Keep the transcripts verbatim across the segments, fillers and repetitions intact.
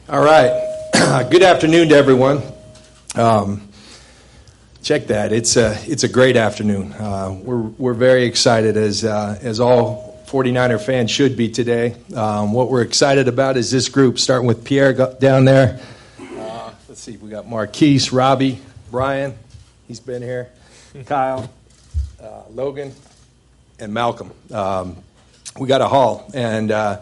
All right. Good afternoon to everyone. Um, check that. It's a it's a great afternoon. Uh, we're we're very excited as uh, as all forty-niner fans should be today. Um, what we're excited about is this group, starting with Pierre down there. Uh, let's see. We got Marquise, Robbie, Brian. He's been here. Kyle, uh, Logan, and Malcolm. Um, we got a haul, and uh,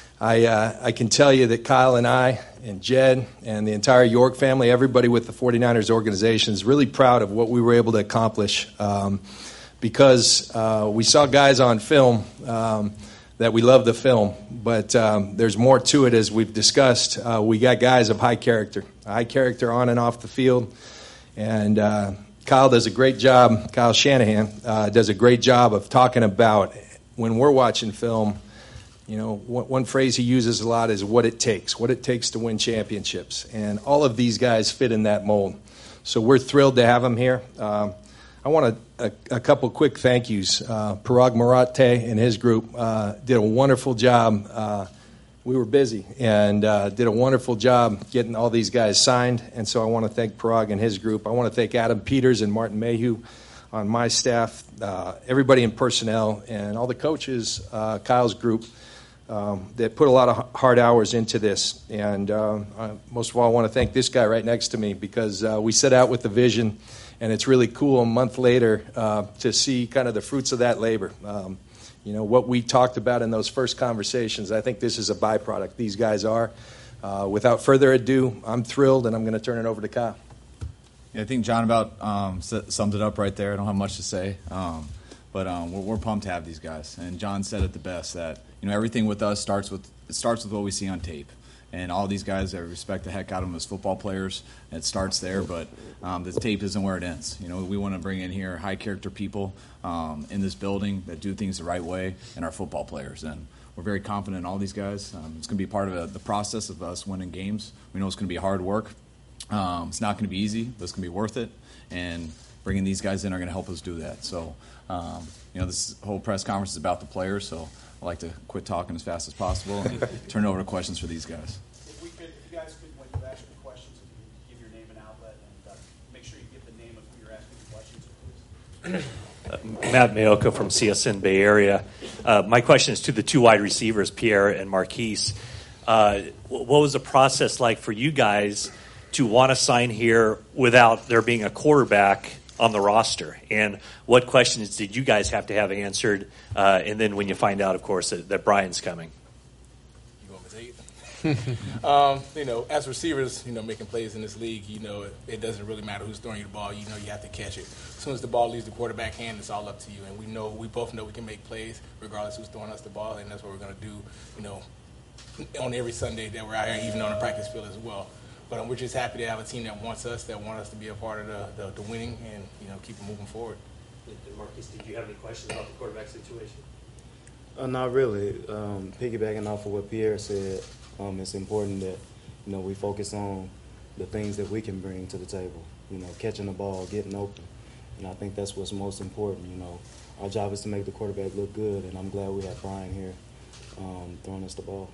I uh, I can tell you that Kyle and I and Jed and the entire York family, everybody with the forty-niners organization is really proud of what we were able to accomplish um, because uh, we saw guys on film um, that we love the film, but um, there's more to it as we've discussed. Uh, we got guys of high character, high character on and off the field, and uh, Kyle does a great job, Kyle Shanahan uh, does a great job of talking about when we're watching film. You know, one, one phrase he uses a lot is what it takes, what it takes to win championships. And all of these guys fit in that mold. So we're thrilled to have them here. Um, I want a, a, a couple quick thank yous. Uh, Parag Marathe and his group uh, did a wonderful job. Uh, we were busy and uh, did a wonderful job getting all these guys signed. And so I want to thank Parag and his group. I want to thank Adam Peters and Martin Mayhew on my staff, uh, everybody in personnel, and all the coaches, uh, Kyle's group. Um, that put a lot of hard hours into this. And uh, uh, most of all, I want to thank this guy right next to me because uh, we set out with the vision, and it's really cool a month later uh, to see kind of the fruits of that labor. Um, you know, what we talked about in those first conversations, I think this is a byproduct. These guys are. Uh, without further ado, I'm thrilled, and I'm going to turn it over to Kyle. Yeah, I think John about um, summed it up right there. I don't have much to say. Um, But um, we're, we're pumped to have these guys. And John said it the best, that you know everything with us starts with it starts with what we see on tape. And all these guys, I respect the heck out of them as football players. It starts there, but um, the tape isn't where it ends. You know, we want to bring in here high character people um, in this building that do things the right way, and our football players. And we're very confident in all these guys. Um, it's going to be part of a, the process of us winning games. We know it's going to be hard work. Um, it's not going to be easy, but it's going to be worth it. And bringing these guys in are going to help us do that. So, um, you know, this whole press conference is about the players, so I'd like to quit talking as fast as possible and turn it over to questions for these guys. If we could, if you guys could, when you ask your questions, if you could give your name and outlet, and uh, make sure you give the name of who you're asking the questions to, please. Uh, Matt Mayoka from C S N Bay Area. Uh, my question is to the two wide receivers, Pierre and Marquise. Uh, what was the process like for you guys to want to sign here without there being a quarterback on the roster? And what questions did you guys have to have answered? Uh, and then when you find out, of course, that, that Brian's coming. You want me to take it? um, you know, as receivers, you know, making plays in this league, you know, it, it doesn't really matter who's throwing you the ball. You know, you have to catch it. As soon as the ball leaves the quarterback hand, it's all up to you. And we know, we both know we can make plays regardless who's throwing us the ball, and that's what we're going to do, you know, on every Sunday that we're out here, even on the practice field as well. But um, we're just happy to have a team that wants us, that want us to be a part of the, the, the winning and, you know, keep it moving forward. Marcus, did you have any questions about the quarterback situation? Uh, not really. Um, piggybacking off of what Pierre said, um, it's important that, you know, we focus on the things that we can bring to the table. You know, catching the ball, getting open. And I think that's what's most important, you know. Our job is to make the quarterback look good, and I'm glad we have Brian here um, throwing us the ball.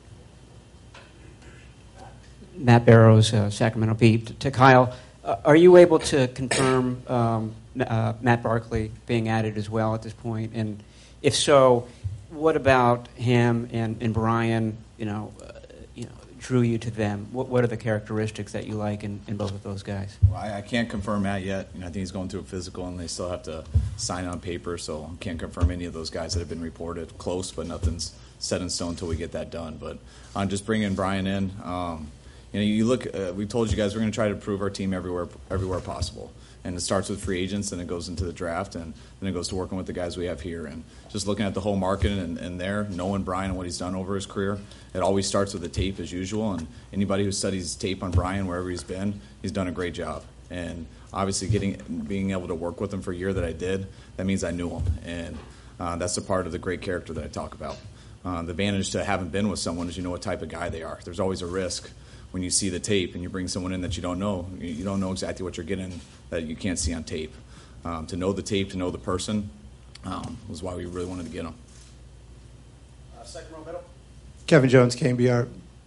Matt Barrows, uh, Sacramento Bee. To, to Kyle, uh, are you able to confirm um, uh, Matt Barkley being added as well at this point? And if so, what about him and, and Brian, you know, uh, you know, drew you to them? What, what are the characteristics that you like in, in both of those guys? Well, I, I can't confirm Matt yet. You know, I think he's going through a physical, and they still have to sign on paper, so I can't confirm any of those guys that have been reported. Close, but nothing's set in stone until we get that done. But I'm just bringing Brian in. Um, You know, you look. Uh, we told you guys we're going to try to improve our team everywhere, everywhere possible, and it starts with free agents, and it goes into the draft, and then it goes to working with the guys we have here, and just looking at the whole market and, and there, knowing Brian and what he's done over his career. It always starts with the tape as usual, and anybody who studies tape on Brian wherever he's been, he's done a great job. And obviously, getting being able to work with him for a year that I did, that means I knew him, and uh, that's a part of the great character that I talk about. Uh, the advantage to having been with someone is you know what type of guy they are. There's always a risk when you see the tape and you bring someone in that you don't know. You don't know exactly what you're getting that you can't see on tape. Um, to know the tape, to know the person, um, was why we really wanted to get him. Uh, second row middle. Kevin Jones, K N B R.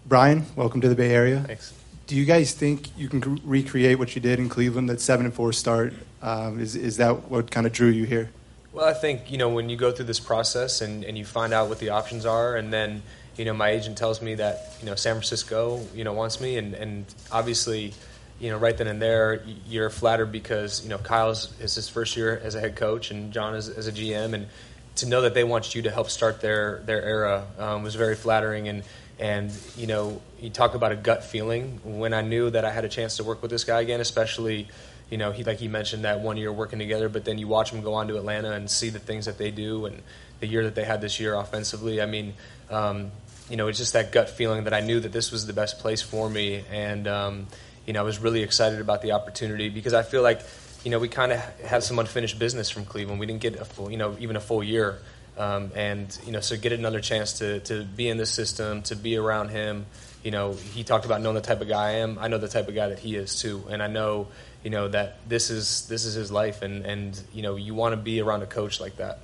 Brian, welcome to the Bay Area. Thanks. Do you guys think you can c- recreate what you did in Cleveland, that seven and four start? Um, is is that what kind of drew you here? Well, I think, you know, when you go through this process and, and you find out what the options are, and then, you know, my agent tells me that, you know, San Francisco, you know, wants me, and, and obviously, you know, right then and there, you're flattered because, you know, Kyle's is his first year as a head coach and John is as a G M, and to know that they want you to help start their, their era um, was very flattering. And, and, you know, you talk about a gut feeling. When I knew that I had a chance to work with this guy again, especially, you know, he like he mentioned that one year working together, but then you watch him go on to Atlanta and see the things that they do and the year that they had this year offensively. I mean, um, you know, it's just that gut feeling that I knew that this was the best place for me. And, um, you know, I was really excited about the opportunity because I feel like, you know, we kind of had some unfinished business from Cleveland. We didn't get a full, you know, even a full year. Um, and, you know, so get another chance to, to be in the system, to be around him. You know, he talked about knowing the type of guy I am. I know the type of guy that he is too. And I know, you know, that this is this is his life. And, and you know, you want to be around a coach like that.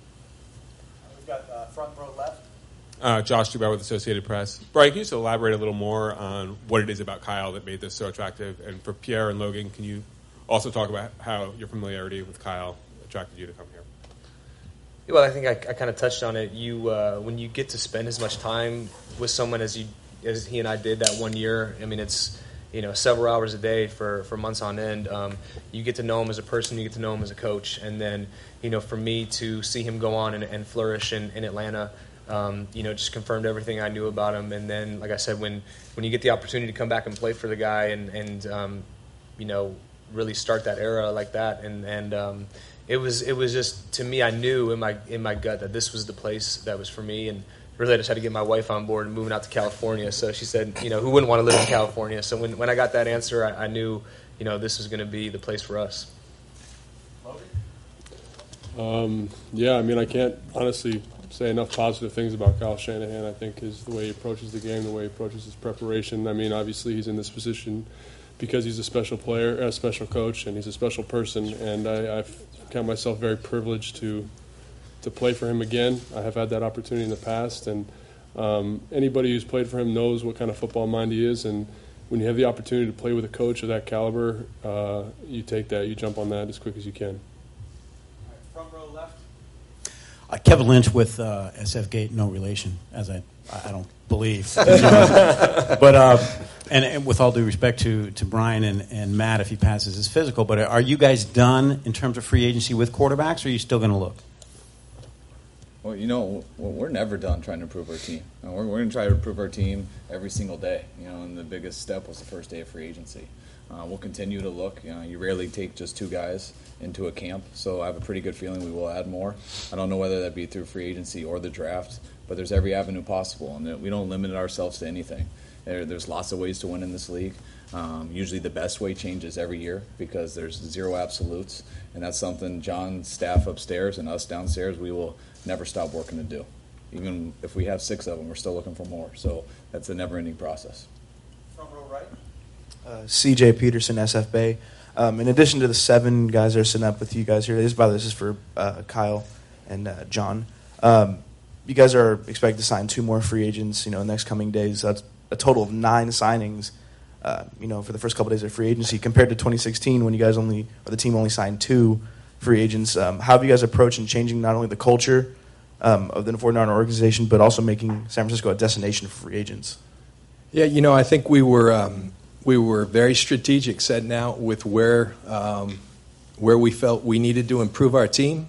We've got uh, front row left. Uh, Josh Dubois with Associated Press. Brian, can you just elaborate a little more on what it is about Kyle that made this so attractive? And for Pierre and Logan, can you also talk about how your familiarity with Kyle attracted you to come here? Well, I think I, I kind of touched on it. You, uh, when you get to spend as much time with someone as you, as he and I did that one year. I mean, it's, you know, several hours a day for, for months on end. Um, you get to know him as a person. You get to know him as a coach. And then, you know, for me to see him go on and, and flourish in, in Atlanta, um, you know, just confirmed everything I knew about him. And then, like I said, when, when you get the opportunity to come back and play for the guy and, and um, you know, really start that era like that, and and um, it was it was just, to me, I knew in my in my gut that this was the place that was for me. And really, I just had to get my wife on board and moving out to California. So she said, you know, who wouldn't want to live in California? So when when I got that answer, I, I knew, you know, this was going to be the place for us. Um, yeah, I mean, I can't honestly say enough positive things about Kyle Shanahan. I think is the way he approaches the game, the way he approaches his preparation. I mean, obviously he's in this position because he's a special player, a special coach, and he's a special person. And I, I count myself very privileged to to play for him again. I have had that opportunity in the past, and um, anybody who's played for him knows what kind of football mind he is. And when you have the opportunity to play with a coach of that caliber, uh, you take that, you jump on that as quick as you can. Front row left. Uh, Kevin Lynch with uh, S F Gate, no relation, as I I don't believe. but uh, and, and with all due respect to, to Brian and, and Matt, if he passes his physical, but are you guys done in terms of free agency with quarterbacks, or are you still going to look? Well, you know, we're never done trying to improve our team. We're, we're going to try to improve our team every single day. You know, and the biggest step was the first day of free agency. Uh, we'll continue to look. You know, you rarely take just two guys into a camp, so I have a pretty good feeling we will add more. I don't know whether that be through free agency or the draft, but there's every avenue possible, and we don't limit ourselves to anything. There, there's lots of ways to win in this league. Um, usually the best way changes every year because there's zero absolutes, and that's something John's staff upstairs and us downstairs, we will never stop working to do. Even if we have six of them, we're still looking for more. So that's a never-ending process. Front row right. Uh, C J Peterson, S F Bay. Um, in addition to the seven guys that are sitting up with you guys here, this, by the way, this is for uh, Kyle and uh, John. Um, you guys are expected to sign two more free agents, you know, in the next coming days. So that's a total of nine signings, uh, you know, for the first couple of days of free agency compared to twenty sixteen when you guys only, or the team only signed two free agents. Um, how have you guys approached in changing not only the culture um, of the forty-niner organization, but also making San Francisco a destination for free agents? Yeah, you know, I think we were um, we were very strategic setting out with where um, where we felt we needed to improve our team,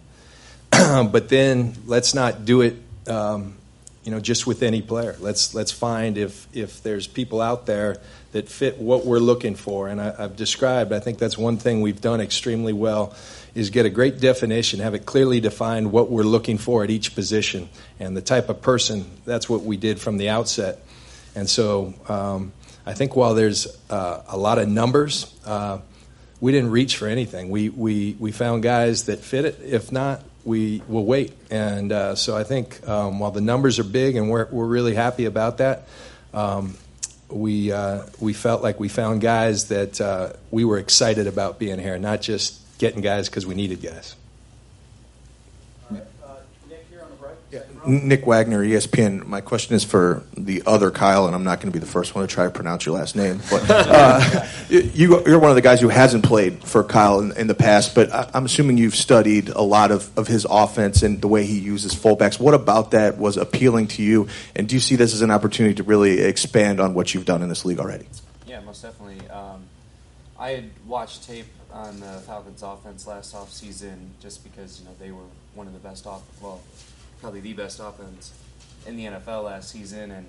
but then let's not do it, um, you know, just with any player. Let's let's find if if there's people out there that fit what we're looking for, and I, I've described. I think that's one thing we've done extremely well. Is get a great definition, have it clearly defined what we're looking for at each position and the type of person. That's what we did from the outset. And so um, I think while there's uh, a lot of numbers, uh, we didn't reach for anything. We, we, we found guys that fit it. If not, we will wait. And uh, so I think um, while the numbers are big and we're, we're really happy about that, um, we, uh, we felt like we found guys that uh, we were excited about being here, not just getting guys because we needed guys. All right. Uh, Nick here on the right. Yeah, Nick Wagner, E S P N. My question is for the other Kyle, and I'm not going to be the first one to try to pronounce your last name. But uh, you, you're one of the guys who hasn't played for Kyle in, in the past, but I, I'm assuming you've studied a lot of, of his offense and the way he uses fullbacks. What about that was appealing to you, and do you see this as an opportunity to really expand on what you've done in this league already? Yeah, most definitely. Um, I had watched tape on the Falcons' offense last offseason just because, you know, they were one of the best off, well, probably the best offense in the N F L last season, and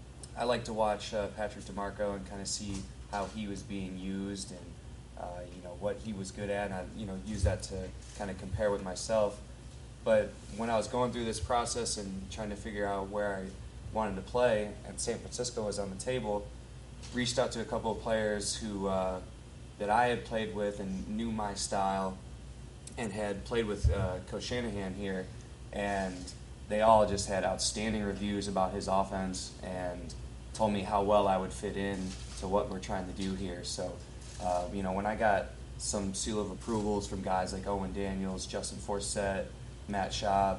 I like to watch uh, Patrick DeMarco and kind of see how he was being used and uh, you know what he was good at, and I you know use that to kind of compare with myself. But when I was going through this process and trying to figure out where I wanted to play, and San Francisco was on the table, reached out to a couple of players who uh, that I had played with and knew my style, and had played with uh, Coach Shanahan here, and they all just had outstanding reviews about his offense and told me how well I would fit in to what we're trying to do here. So, uh, you know, when I got some seal of approvals from guys like Owen Daniels, Justin Forsett, Matt Schaub,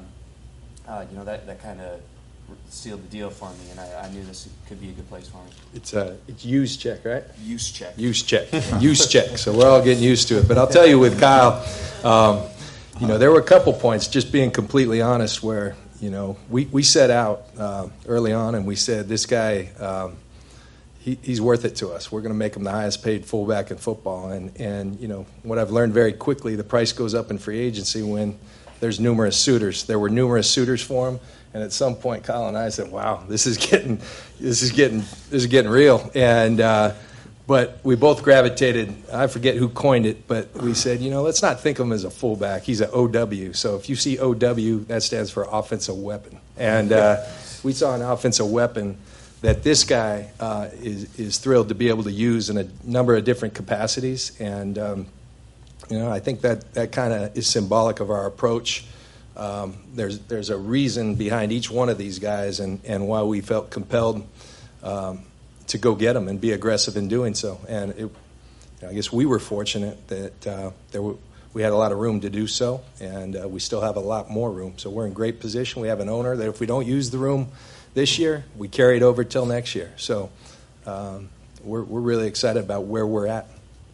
uh, you know, that, that kind of sealed the deal for me, and I, I knew this could be a good place for me. It's uh, it's use check, right? Use check. Use check. Use check. So we're all getting used to it. But I'll tell you with Kyle, um, you know, there were a couple points, just being completely honest, where, you know, we, we set out uh, early on and we said, this guy, um, he, he's worth it to us. We're going to make him the highest paid fullback in football. And, and, you know, what I've learned very quickly, the price goes up in free agency when there's numerous suitors. There were numerous suitors for him. And at some point, Kyle and I said, wow, this is getting, this is getting, this is getting real. And, uh, but we both gravitated, I forget who coined it, but we said, you know, let's not think of him as a fullback. He's an O W. So if you see O W, that stands for offensive weapon. And uh, we saw an offensive weapon that this guy uh, is, is thrilled to be able to use in a number of different capacities. And, um, you know, I think that, that kind of is symbolic of our approach. Um, there's, there's a reason behind each one of these guys and, and why we felt compelled um, to go get them and be aggressive in doing so. And it, you know, I guess we were fortunate that uh, there were, we had a lot of room to do so, and uh, we still have a lot more room. So we're in great position. We have an owner that if we don't use the room this year, we carry it over till next year. So um, we're, we're really excited about where we're at.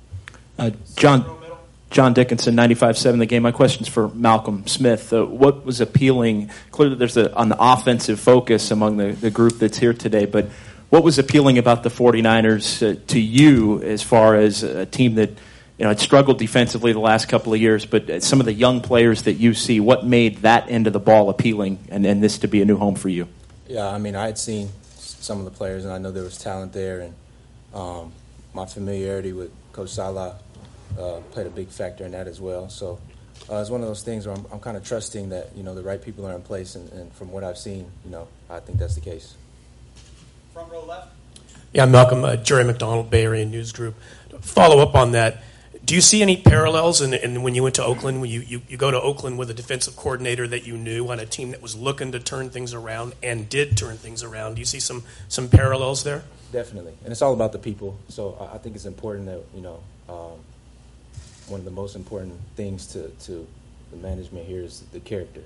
Uh, John John Dickinson, ninety-five point seven The Game. My question's for Malcolm Smith. Uh, what was appealing? Clearly there's a, an offensive focus among the, the group that's here today, but what was appealing about the 49ers uh, to you as far as a team that, you know, had struggled defensively the last couple of years, but some of the young players that you see, what made that end of the ball appealing and, and this to be a new home for you? Yeah, I mean, I had seen some of the players, and I know there was talent there, and um, my familiarity with Coach Salah uh, played a big factor in that as well. So uh, it's one of those things where I'm, I'm kind of trusting that, you know, the right people are in place, and, and from what I've seen, you know, I think that's the case. Front row left. Yeah, Malcolm, uh, Jerry McDonald, Bay Area News Group. Follow up on that. Do you see any parallels in, in when you went to Oakland, when you, you, you go to Oakland with a defensive coordinator that you knew on a team that was looking to turn things around and did turn things around? Do you see some, some parallels there? Definitely. And it's all about the people. So I, I think it's important that, you know, um, one of the most important things to, to the management here is the character.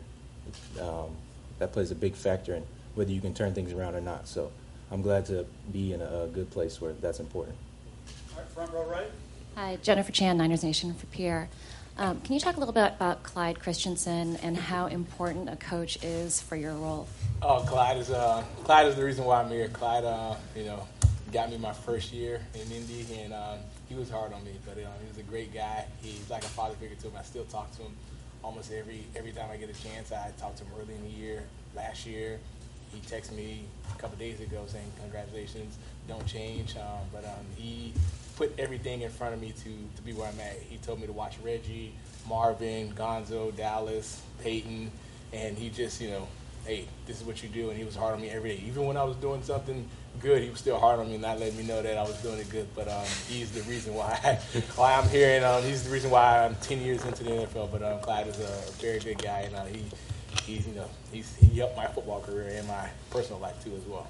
Um, that plays a big factor in whether you can turn things around or not. So I'm glad to be in a, a good place where that's important. All right, front row right. Hi, Jennifer Chan, Niners Nation for Pierre. Um, can you talk a little bit about Clyde Christensen and how important a coach is for your role? Oh, Clyde is uh, Clyde is the reason why I'm here. Clyde, uh, you know, got me my first year in Indy, and uh, he was hard on me, but uh, he was a great guy. He's like a father figure to him. I still talk to him almost every every time I get a chance. I talked to him early in the year, last year. He texted me a couple days ago saying, congratulations, don't change. Um, but um, he put everything in front of me to, to be where I'm at. He told me to watch Reggie, Marvin, Gonzo, Dallas, Peyton, and he just, you know, hey, this is what you do. And he was hard on me every day. Even when I was doing something good, he was still hard on me, not letting me know that I was doing it good. But um, he's the reason why, I, why I'm here, and um, he's the reason why I'm ten years into the N F L. But um, Clyde is a very good guy, and uh, he – He's, you know, he's, he helped my football career and my personal life, too, as well.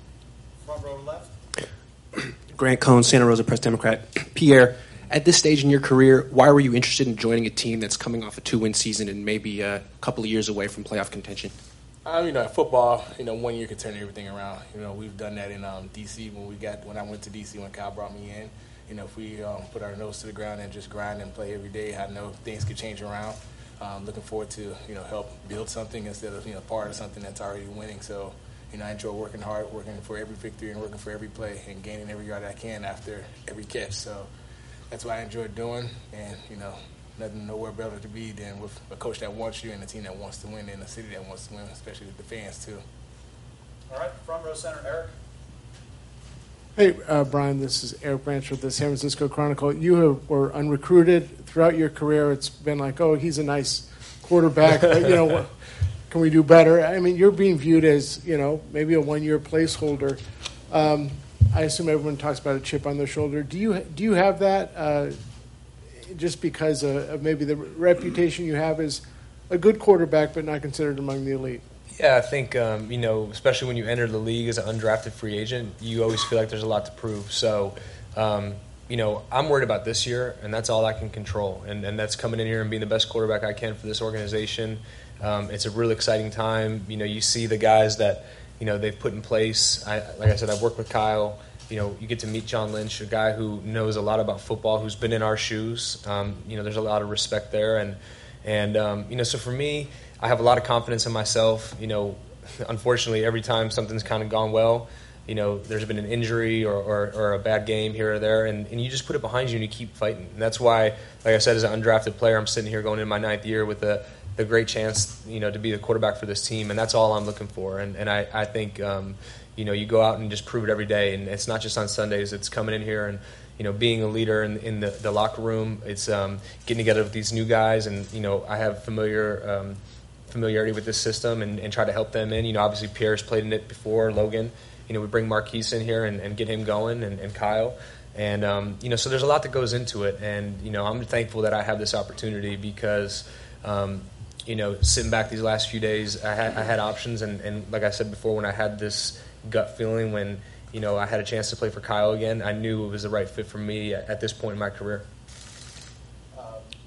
Front row left. Grant Cohn, Santa Rosa Press Democrat. Pierre, at this stage in your career, why were you interested in joining a team that's coming off a two-win season and maybe a couple of years away from playoff contention? Um, you know, football, you know, one year can turn everything around. You know, we've done that in um, D C when we got when I went to D C when Kyle brought me in. You know, if we um, put our nose to the ground and just grind and play every day, I know things could change around. Um, looking forward to you know help build something instead of you know part of something that's already winning. So, you know, I enjoy working hard, working for every victory and working for every play and gaining every yard I can after every catch. So that's what I enjoy doing, and you know. Nothing, nowhere better to be than with a coach that wants you and a team that wants to win and a city that wants to win, especially with the fans, too. All right, front row center, Eric. Hey, uh, Brian, this is Eric Branch with the San Francisco Chronicle. You have, were unrecruited throughout your career. It's been like, oh, he's a nice quarterback. But, you know, what, can we do better? I mean, you're being viewed as, you know, maybe a one-year placeholder. Um, I assume everyone talks about a chip on their shoulder. Do you do you have that? Uh, just because of, of maybe the reputation you have as a good quarterback but not considered among the elite? Yeah, I think, um, you know, especially when you enter the league as an undrafted free agent, you always feel like there's a lot to prove. So, um, you know, I'm worried about this year, and that's all I can control. And, and that's coming in here and being the best quarterback I can for this organization. Um, it's a really exciting time. You know, you see the guys that, you know, they've put in place. I, like I said, I've worked with Kyle. You know, you get to meet John Lynch, a guy who knows a lot about football, who's been in our shoes. Um, you know, there's a lot of respect there. And, and um, you know, so for me, I have a lot of confidence in myself. You know, unfortunately, every time something's kind of gone well, you know, there's been an injury or, or, or a bad game here or there, and, and you just put it behind you and you keep fighting. And that's why, like I said, as an undrafted player, I'm sitting here going into my ninth year with the, the great chance, you know, to be the quarterback for this team, and that's all I'm looking for. And, and I, I think um, – you know, you go out and just prove it every day, and it's not just on Sundays. It's coming in here and, you know, being a leader in, in the, the locker room. It's um, getting together with these new guys, and, you know, I have familiar um, familiarity with this system and, and try to help them in. You know, obviously Pierre's played in it before, Logan. You know, we bring Marquise in here and, and get him going, and, and Kyle. And, um, you know, so there's a lot that goes into it. And, you know, I'm thankful that I have this opportunity because, um, you know, sitting back these last few days, I had, I had options. And, and like I said before, when I had this gut feeling when, you know, I had a chance to play for Kyle again, I knew it was the right fit for me at, at this point in my career. Uh,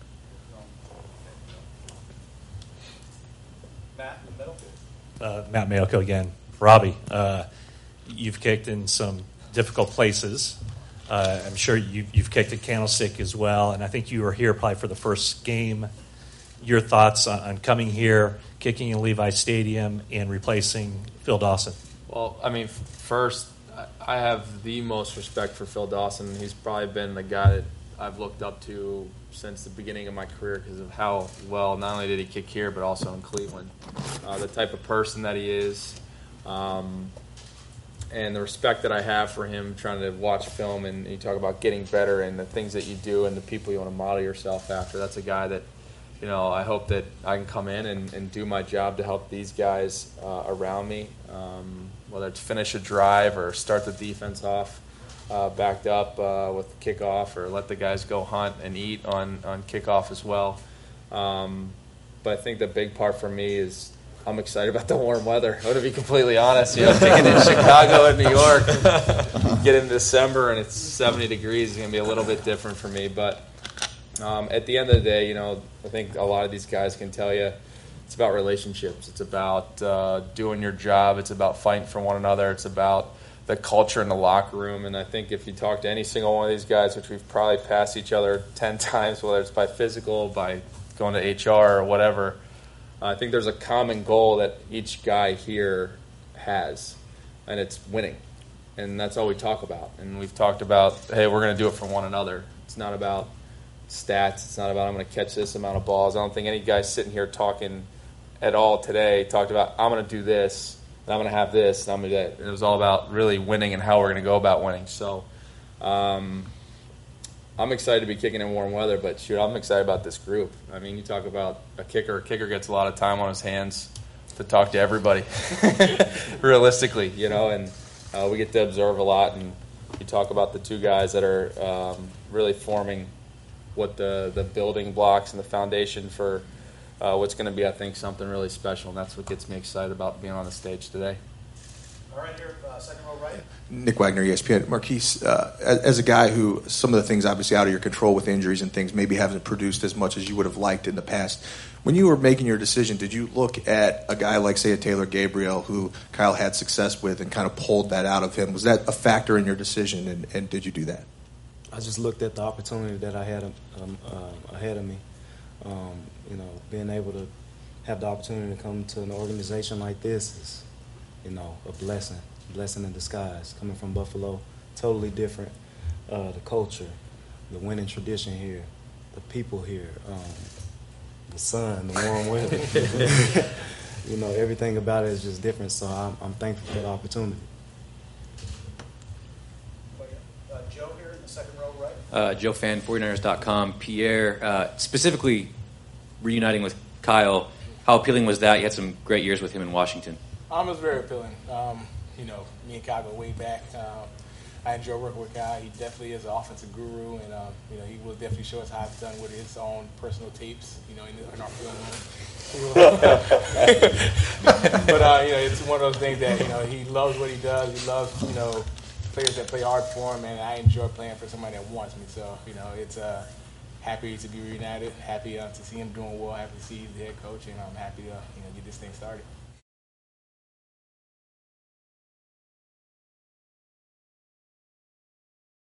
Matt in the middle. Uh, Matt Mayoko again. Robbie, uh, you've kicked in some difficult places. Uh, I'm sure you, you've kicked at Candlestick as well, and I think you were here probably for the first game. Your thoughts on, on coming here, kicking in Levi Stadium, and replacing Phil Dawson? Well, I mean, f- first, I have the most respect for Phil Dawson. He's probably been the guy that I've looked up to since the beginning of my career because of how well not only did he kick here, but also in Cleveland. Uh, the type of person that he is, um, and the respect that I have for him trying to watch film, and you talk about getting better and the things that you do and the people you want to model yourself after. That's a guy that, you know, I hope that I can come in and, and do my job to help these guys uh, around me, um, whether it's finish a drive or start the defense off uh, backed up uh, with kickoff, or let the guys go hunt and eat on, on kickoff as well. Um, but I think the big part for me is I'm excited about the warm weather. I'm going to be completely honest. You know, kicking in Chicago and New York, get in December and it's seventy degrees, it's going to be a little bit different for me. But um, at the end of the day, you know, I think a lot of these guys can tell you it's about relationships. It's about uh, doing your job. It's about fighting for one another. It's about the culture in the locker room. And I think if you talk to any single one of these guys, which we've probably passed each other ten times, whether it's by physical, by going to H R or whatever, I think there's a common goal that each guy here has, and it's winning. And that's all we talk about. And we've talked about, hey, we're going to do it for one another. It's not about stats. It's not about I'm going to catch this amount of balls. I don't think any guy sitting here talking at all today talked about I'm going to do this, and I'm going to have this, and I'm going to do that. It was all about really winning and how we're going to go about winning. So um, I'm excited to be kicking in warm weather, but shoot, I'm excited about this group. I mean, you talk about a kicker. A kicker gets a lot of time on his hands to talk to everybody, realistically, you know, and uh, we get to observe a lot. And you talk about the two guys that are um, really forming what the, the building blocks and the foundation for uh, what's going to be, I think, something really special. And that's what gets me excited about being on the stage today. All right, here, uh, second row right. Nick Wagner, E S P N. Marquise, uh, as, as a guy who some of the things obviously out of your control with injuries and things maybe haven't produced as much as you would have liked in the past, when you were making your decision, did you look at a guy like, say, a Taylor Gabriel who Kyle had success with and kind of pulled that out of him? Was that a factor in your decision, and, and did you do that? I just looked at the opportunity that I had um, uh, ahead of me. Um, you know, being able to have the opportunity to come to an organization like this is, you know, a blessing, blessing in disguise. Coming from Buffalo, totally different. Uh, the culture, the winning tradition here, the people here, um, the sun, the warm weather. You know, everything about it is just different. So I'm, I'm thankful for the opportunity. Uh, Joe here in the second row right. Uh, Joe Fan, forty-niners dot com. Pierre, uh, specifically reuniting with Kyle, how appealing was that? You had some great years with him in Washington. Um, it was very appealing. Um, you know, me and Kyle go way back. Um, I enjoy working with Kyle. He definitely is an offensive guru, and um, you know, he will definitely show us how it's done with his own personal tapes. You know, in, in our film room. But uh, you know, it's one of those things that you know he loves what he does. He loves you know players that play hard for him, and I enjoy playing for somebody that wants me. So you know, it's uh, happy to be reunited. Happy uh, to see him doing well. Happy to see he's the head coach, and I'm happy to you know get this thing started.